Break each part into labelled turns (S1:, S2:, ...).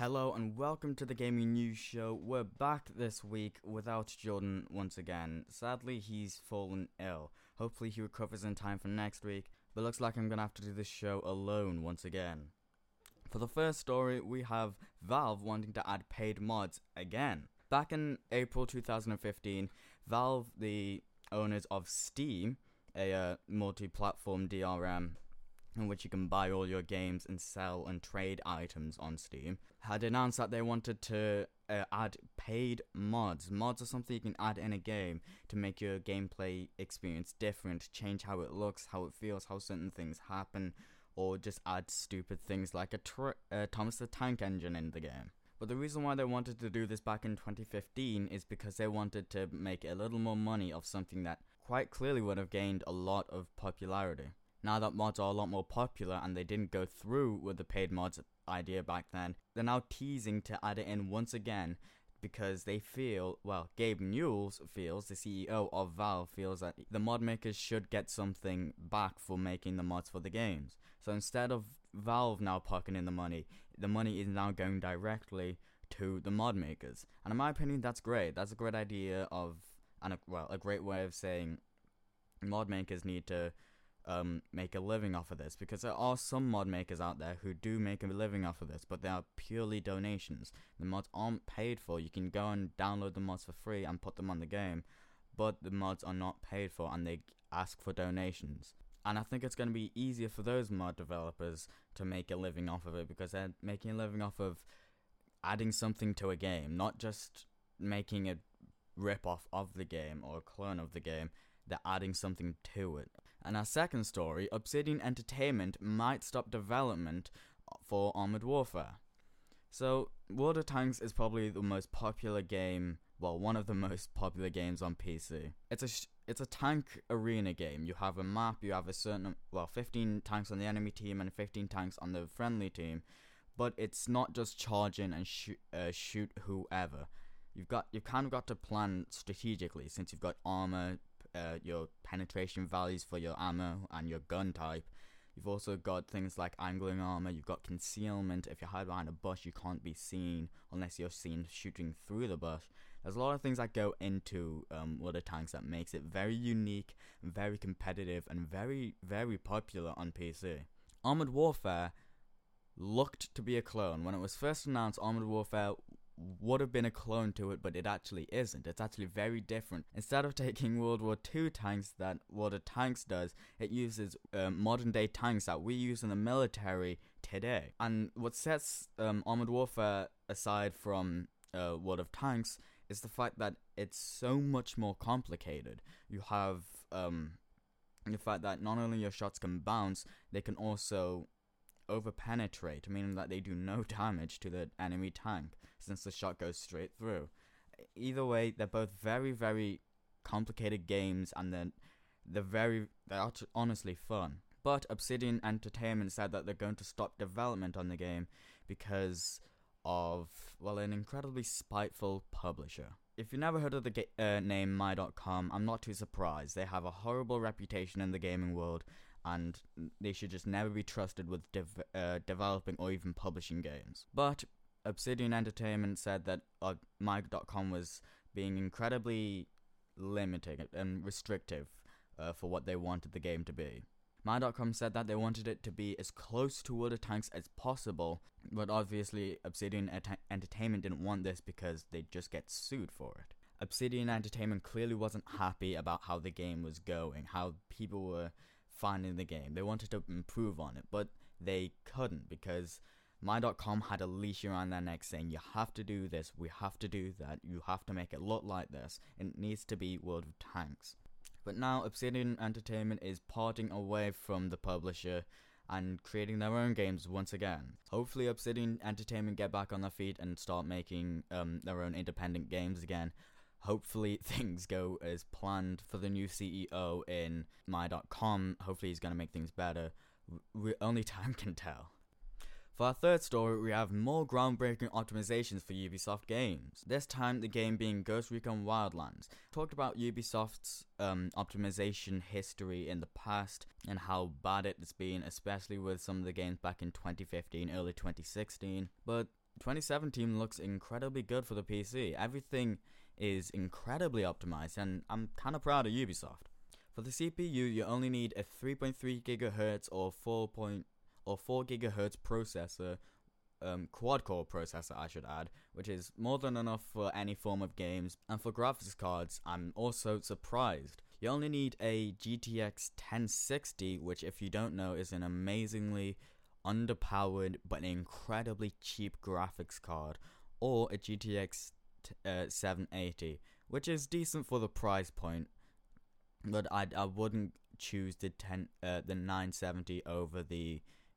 S1: Hello and welcome to the Gaming News Show. We're back this week without Jordan once again. Sadly, he's fallen ill. Hopefully he recovers in time for next week, but looks like I'm gonna have to do this show alone once again. For the first story, we have Valve wanting to add paid mods again. Back in April 2015, Valve, the owners of Steam, a multi-platform DRM in which you can buy all your games and sell and trade items on Steam, had announced that they wanted to add paid mods. Mods are something you can add in a game to make your gameplay experience different, change how it looks, how it feels, how certain things happen, or just add stupid things like a Thomas the Tank Engine in the game. But the reason why they wanted to do this back in 2015 is because they wanted to make a little more money of something that quite clearly would have gained a lot of popularity. Now that mods are a lot more popular and they didn't go through with the paid mods idea back then, they're now teasing to add it in once again because they feel, well, Gabe Newell feels, the CEO of Valve, feels that the mod makers should get something back for making the mods for the games. So instead of Valve now pocketing the money is now going directly to the mod makers. And in my opinion, that's great. That's a great idea a great way of saying mod makers need to make a living off of this, because there are some mod makers out there who do make a living off of this, but they are purely donations. The mods aren't paid for. You can go and download the mods for free and put them on the game, but the mods are not paid for and they ask for donations. And I think it's going to be easier for those mod developers to make a living off of it, because they're making a living off of adding something to a game, not just making a rip-off of the game or a clone of the game. They're adding something to it. And our second story, Obsidian Entertainment might stop development for Armored Warfare. So, World of Tanks is probably the most popular game, well, one of the most popular games on PC. It's a tank arena game. You have a map, you have 15 tanks on the enemy team and 15 tanks on the friendly team, but it's not just charge in and shoot whoever. You've kind of got to plan strategically, since you've got armor, your penetration values for your ammo and your gun type. You've also got things like angling armor, you've got concealment. If you hide behind a bush, you can't be seen unless you're seen shooting through the bush. There's a lot of things that go into World of Tanks that makes it very unique, very competitive, and very, very popular on PC. Armored Warfare looked to be a clone. When it was first announced, Armored Warfare would have been a clone to it, but it actually isn't. It's actually very different. Instead of taking World War II tanks that World of Tanks does, it uses modern day tanks that we use in the military today. And what sets Armored Warfare aside from World of Tanks is the fact that it's so much more complicated. You have the fact that not only your shots can bounce, they can also overpenetrate, meaning that they do no damage to the enemy tank, since the shot goes straight through. Either way, they're both very, very complicated games, and they're honestly fun. But Obsidian Entertainment said that they're going to stop development on the game because of, well, an incredibly spiteful publisher. If you've never heard of the name My.com, I'm not too surprised. They have a horrible reputation in the gaming world, and they should just never be trusted with developing or even publishing games. But Obsidian Entertainment said that My.com was being incredibly limiting and restrictive for what they wanted the game to be. My.com said that they wanted it to be as close to World of Tanks as possible, but obviously Obsidian Entertainment didn't want this because they'd just get sued for it. Obsidian Entertainment clearly wasn't happy about how the game was going, how people were finding the game. They wanted to improve on it, but they couldn't, because My.com had a leash around their neck saying, you have to do this, we have to do that, you have to make it look like this, it needs to be World of Tanks. But now Obsidian Entertainment is parting away from the publisher and creating their own games once again. Hopefully Obsidian Entertainment get back on their feet and start making their own independent games again. Hopefully things go as planned for the new CEO in My.com. Hopefully he's going to make things better. Only time can tell. For our third story, we have more groundbreaking optimizations for Ubisoft games. This time, the game being Ghost Recon Wildlands. Talked about Ubisoft's optimization history in the past and how bad it's been, especially with some of the games back in 2015, early 2016. But 2017 looks incredibly good for the PC. Everything is incredibly optimized, and I'm kind of proud of Ubisoft. For the CPU, you only need a 3.3 GHz or 4 GHz processor, quad-core processor I should add, which is more than enough for any form of games. And for graphics cards, I'm also surprised. You only need a GTX 1060, which if you don't know is an amazingly underpowered but incredibly cheap graphics card, or a GTX 780, which is decent for the price point, but I wouldn't choose the 970 over the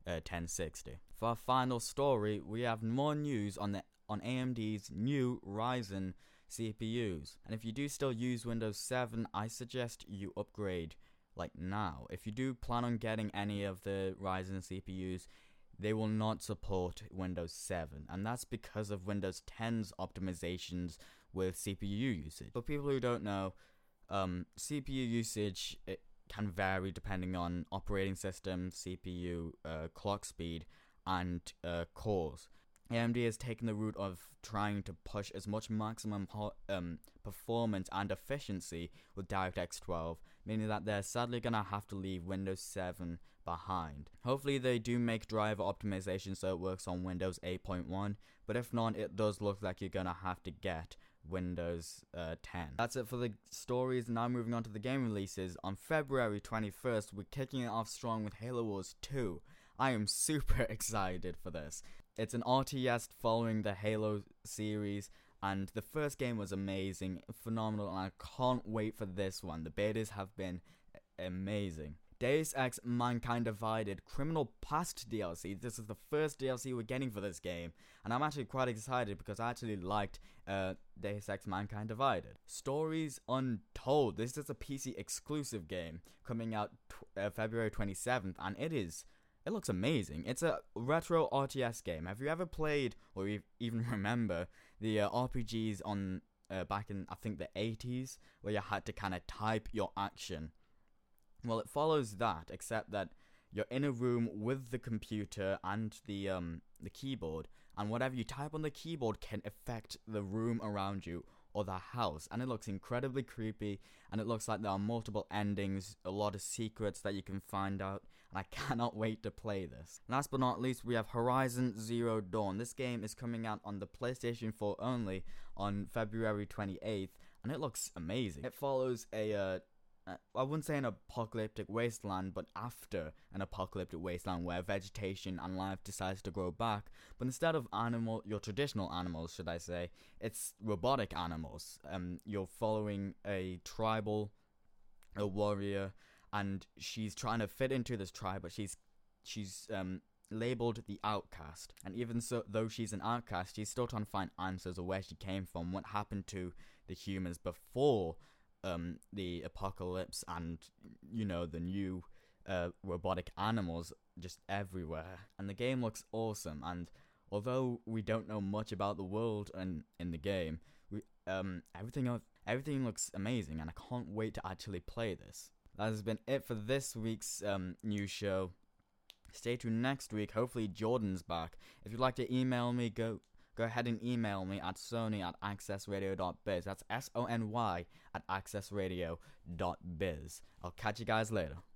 S1: 1060. For our final story, we have more news on AMD's new Ryzen CPUs. And if you do still use Windows 7, I suggest you upgrade like now. If you do plan on getting any of the Ryzen CPUs, they will not support Windows 7, and that's because of Windows 10's optimizations with CPU usage. For people who don't know, CPU usage, it can vary depending on operating system, CPU, clock speed, and cores. AMD has taken the route of trying to push as much maximum performance and efficiency with DirectX 12, meaning that they're sadly going to have to leave Windows 7 behind. Hopefully they do make driver optimization so it works on Windows 8.1, but if not, it does look like you're going to have to get Windows 10. That's it for the stories. Now moving on to the game releases. On February 21st, we're kicking it off strong with Halo Wars 2. I am super excited for this. It's an RTS following the Halo series, and the first game was amazing, phenomenal, and I can't wait for this one. The betas have been amazing. Deus Ex Mankind Divided Criminal Past DLC. This is the first DLC we're getting for this game, and I'm actually quite excited because I actually liked Deus Ex Mankind Divided. Stories Untold. This is a PC exclusive game coming out February 27th, and it looks amazing. It's a retro RTS game. Have you ever played or even remember the RPGs on back in, I think, the 80s, where you had to kind of type your action? Well, it follows that, except that you're in a room with the computer and the keyboard, and whatever you type on the keyboard can affect the room around you or the house, and it looks incredibly creepy, and it looks like there are multiple endings, a lot of secrets that you can find out, and I cannot wait to play this. Last but not least, we have Horizon Zero Dawn. This game is coming out on the PlayStation 4 only on February 28th, and it looks amazing. It follows I wouldn't say an apocalyptic wasteland, but after an apocalyptic wasteland where vegetation and life decides to grow back, but instead of your traditional animals, should I say, it's robotic animals. You're following a warrior, and she's trying to fit into this tribe, but she's labeled the outcast. And even so, though she's an outcast, she's still trying to find answers of where she came from, what happened to the humans before the apocalypse, and the new robotic animals just everywhere. And the game looks awesome, and although we don't know much about the world and in the game, everything looks amazing, and I can't wait to actually play this. That has been it for this week's news show. Stay tuned next week. Hopefully Jordan's back. If you'd like to email me, go ahead and email me at sony@accessradio.biz. That's SONY@accessradio.biz. I'll catch you guys later.